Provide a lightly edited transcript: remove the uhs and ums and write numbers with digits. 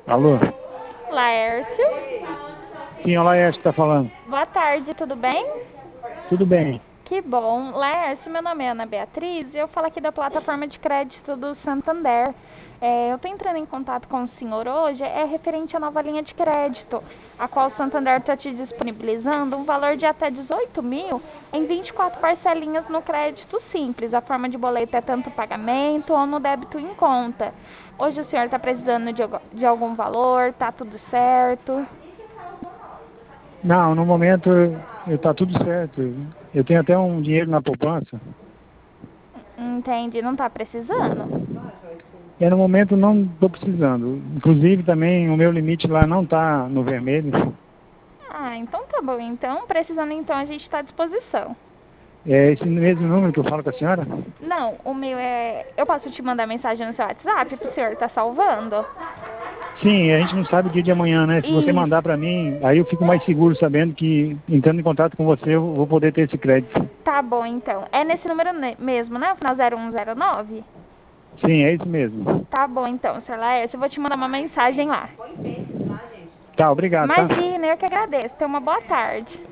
Alô? Laércio. Sim, olá, Laércio está falando. Boa tarde, tudo bem? Tudo bem. Que bom. Laércio, meu nome é Ana Beatriz e eu falo aqui da plataforma de crédito do Santander. Eu estou entrando em contato com o senhor hoje, é referente à nova linha de crédito, a qual o Santander está te disponibilizando um valor de até 18 mil em 24 parcelinhas no crédito simples. A forma de boleto é tanto pagamento ou no débito em conta. Hoje o senhor está precisando de algum valor, tá tudo certo? Não, no momento está tudo certo. Eu tenho até um dinheiro na poupança. Entendi, não está precisando? E no momento não estou precisando. Inclusive também o meu limite lá não está no vermelho. Ah, então tá bom. Então, precisando então, a gente está à disposição. É esse mesmo número que eu falo com a senhora? Não, o meu é... Eu posso te mandar mensagem no seu WhatsApp pro senhor tá salvando? Sim, a gente não sabe o dia de amanhã, né? Se você mandar Isso. para mim, aí eu fico mais seguro sabendo que entrando em contato com você eu vou poder ter esse crédito. Tá bom, então. É nesse número mesmo, né? O final 0109? Sim, é isso mesmo. Tá bom, então, senhor Laércio. Eu vou te mandar uma mensagem lá. Tá, obrigado, tá? Imagina, eu que agradeço. Tenha uma boa tarde.